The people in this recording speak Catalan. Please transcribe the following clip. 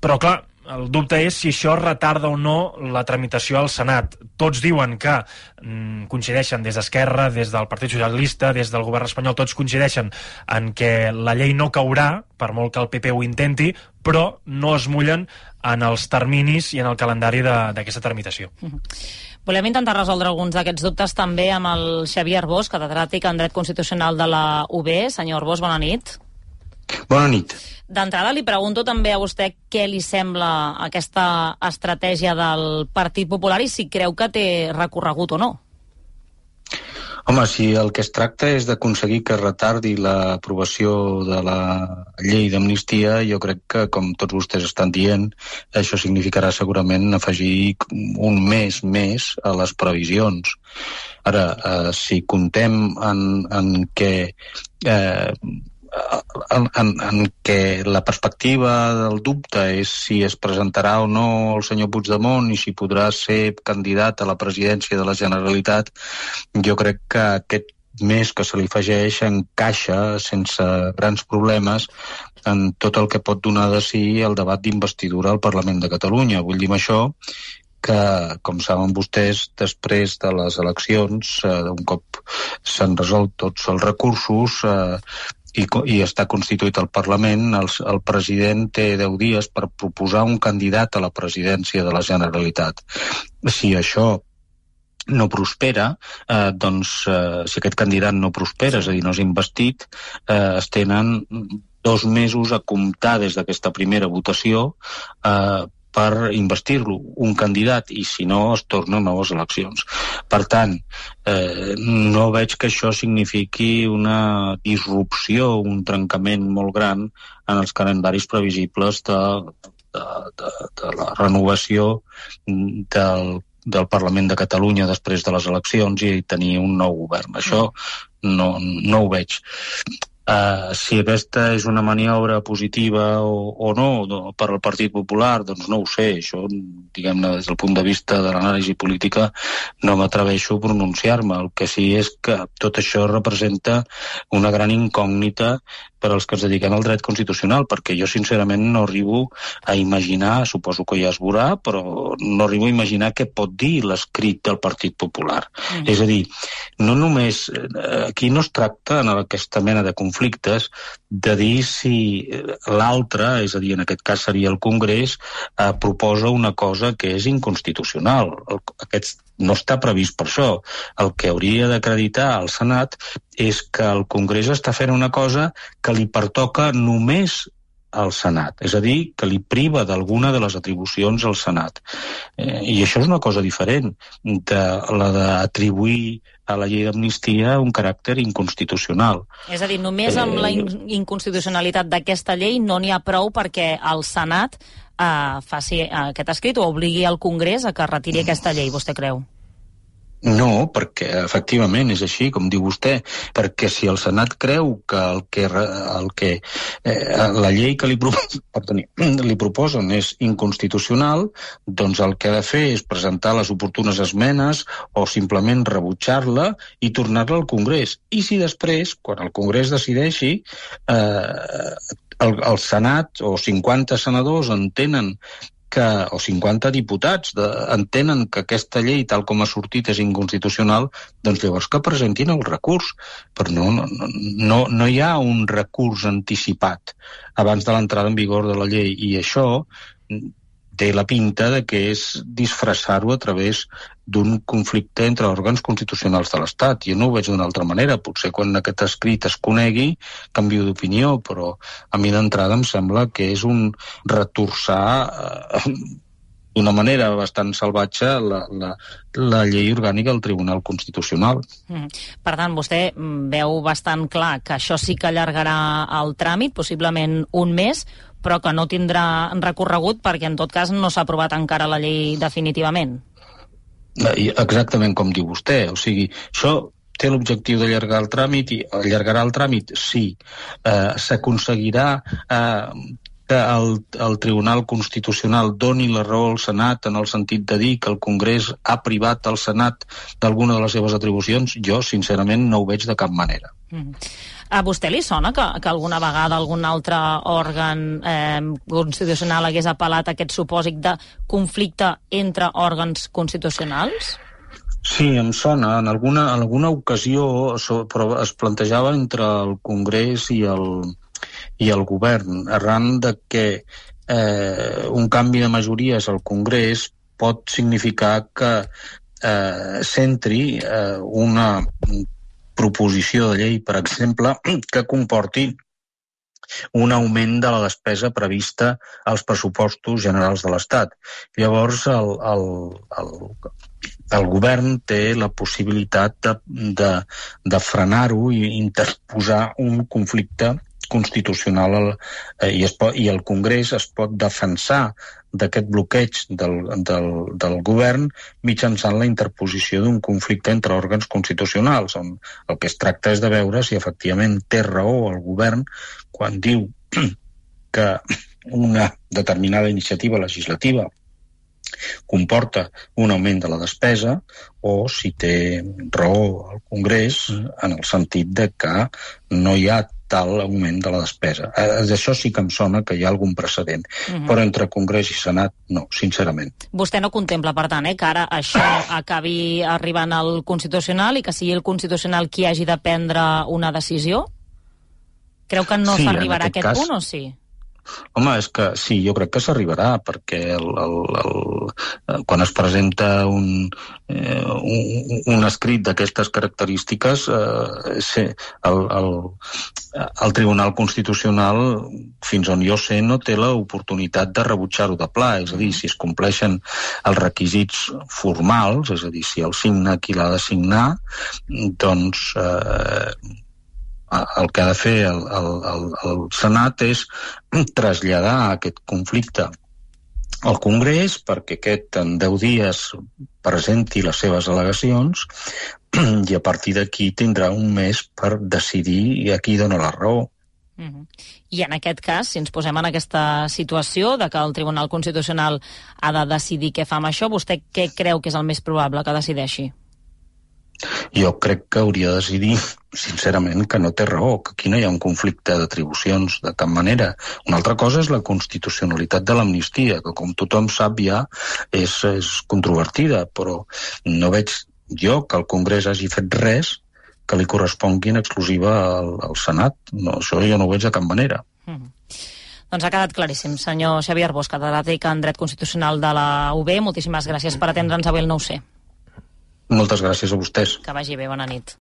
Però, clar, el dubte és si això retarda o no la tramitació al Senat. Tots diuen que coincideixen des d'Esquerra, des del Partit Socialista, des del govern espanyol, tots coincideixen en que la llei no caurà, per molt que el PP ho intenti, però no es mullen en els terminis i en el calendari d'aquesta tramitació. Volem intentar resoldre alguns d'aquests dubtes també amb el Xavier Arbós, catedràtic en Dret Constitucional de la UB. Senyor Arbós, bona nit. Bona nit. D'entrada li pregunto també a vostè què li sembla aquesta estratègia del Partit Popular i si creu que té recorregut o no. Home, si el que es tracta és d'aconseguir que retardi l'aprovació de la llei d'amnistia, jo crec que, com tots vostès estan dient, això significarà segurament afegir un mes més a les previsions. Ara, si comptem en què la perspectiva del dubte és si es presentarà o no el senyor Puigdemont i si podrà ser candidat a la presidència de la Generalitat, jo crec que aquest mes que se li afegeix encaixa sense grans problemes en tot el que pot donar de si el debat d'investidura al Parlament de Catalunya. Vull dir amb això que, com saben vostès, després de les eleccions, un cop s'han resolt tots els recursos i està constituït el Parlament, el president té 10 dies per proposar un candidat a la presidència de la Generalitat. Si això no prospera, si aquest candidat no prospera, és a dir, no és investit, es tenen 2 mesos a comptar des d'aquesta primera votació per investir-lo, un candidat, i si no es tornen noves eleccions. Per tant, no veig que això signifiqui una disrupció, un trencament molt gran en els calendaris previsibles de la renovació del Parlament de Catalunya després de les eleccions i tenir un nou govern. Això no ho veig. Si aquesta és una maniobra positiva o no per al Partit Popular, doncs no ho sé. Això, diguem-ne, des del punt de vista de l'anàlisi política no m'atreveixo a pronunciar-me. El que sí és que tot això representa una gran incògnita per als que ens dediquem al dret constitucional, perquè jo sincerament no arribo a imaginar, suposo que ja es veurà, però no arribo a imaginar què pot dir l'escrit del Partit Popular. És a dir, no només aquí no es tracta en aquesta mena de conflictes de dir si l'altre, és a dir, en aquest cas seria el Congrés, proposa una cosa que és inconstitucional. Aquest no està previst per això. El que hauria d'acreditar al Senat és que el Congrés està fent una cosa que li pertoca només al Senat, és a dir, que li priva d'alguna de les atribucions al Senat. I això és una cosa diferent de la d'atribuir a la llei d'amnistia un caràcter inconstitucional. És a dir, només amb la inconstitucionalitat d'aquesta llei no n'hi ha prou perquè el Senat faci aquest escrit o obligui al Congrés a que retiri aquesta llei, vostè creu? No, perquè efectivament és així, com diu vostè, perquè si el Senat creu que la llei que li proposen és inconstitucional, doncs el que ha de fer és presentar les oportunes esmenes o simplement rebutjar-la i tornar-la al Congrés. I si després, quan el Congrés decideixi, el Senat o 50 senadors entenen o 50 diputats entenen que aquesta llei, tal com ha sortit, és inconstitucional, doncs llavors que presentin el recurs. Però no hi ha un recurs anticipat abans de l'entrada en vigor de la llei, i això té la pinta de que és disfressar-ho a través d'un conflicte entre òrgans constitucionals de l'Estat. Jo no ho veig d'una altra manera. Potser quan aquest escrit es conegui canvio d'opinió, però a mi d'entrada em sembla que és un retorçar d'una manera bastant salvatge la llei orgànica del Tribunal Constitucional. Per tant, vostè veu bastant clar que això sí que allargarà el tràmit, possiblement un mes, però que no tindrà recorregut perquè en tot cas no s'ha aprovat encara la llei definitivament. Exactament com diu vostè. O sigui, això té l'objectiu d'allargar el tràmit i allargarà el tràmit, sí. S'aconseguirà que el Tribunal Constitucional doni la raó al Senat en el sentit de dir que el Congrés ha privat el Senat d'alguna de les seves atribucions? Jo, sincerament, no ho veig de cap manera. A vostè li sona que alguna vegada algun altre òrgan constitucional hagués apel·lat a aquest supòsit de conflicte entre òrgans constitucionals? Sí, em sona. En alguna ocasió però es plantejava entre el Congrés i el govern, arran de que un canvi de majories al Congrés pot significar que s'entri una proposició de llei, per exemple, que comporti un augment de la despesa prevista als pressupostos generals de l'Estat. Llavors, el govern té la possibilitat de frenar-ho i interposar un conflicte constitucional i el Congrés es pot defensar d'aquest bloqueig del govern mitjançant la interposició d'un conflicte entre òrgans constitucionals, on el que es tracta és de veure si efectivament té raó el govern quan diu que una determinada iniciativa legislativa comporta un augment de la despesa o si té raó el Congrés en el sentit de que no hi ha tal augment de la despesa. D'això sí que em sona que hi ha algun precedent, però entre Congrés i Senat no, sincerament. Vostè no contempla, per tant, que ara això acabi arribant al Constitucional i que sigui el Constitucional qui hagi de prendre una decisió? Creu que no s'arribarà a aquest punt o sí? Home, és que sí, jo crec que s'arribarà, perquè quan es presenta un escrit d'aquestes característiques, el Tribunal Constitucional, fins on jo sé, no té l'oportunitat de rebutjar-ho de pla, és a dir, si es compleixen els requisits formals, és a dir, si el signa qui l'ha de signar, doncs el que ha de fer el Senat és traslladar aquest conflicte al Congrés perquè aquest en 10 dies presenti les seves al·legacions i a partir d'aquí tindrà un mes per decidir a qui dona la raó. I en aquest cas, si ens posem en aquesta situació de que el Tribunal Constitucional ha de decidir què fa amb això, vostè què creu que és el més probable que decideixi? Jo crec que hauria de decidir, sincerament, que no té raó, que aquí no hi ha un conflicte d'atribucions de cap manera. Una altra cosa és la constitucionalitat de l'amnistia, que com tothom sap ja és controvertida, però no veig jo que el Congrés hagi fet res que li correspongui en exclusiva al Senat. No, això jo no ho veig de cap manera. Doncs ha quedat claríssim. Senyor Xavier Bosch, catedràtic en Dret Constitucional de la UB, moltíssimes gràcies per atendre'ns avui al 9C. Moltes gràcies a vostès. Que vagi bé, bona nit.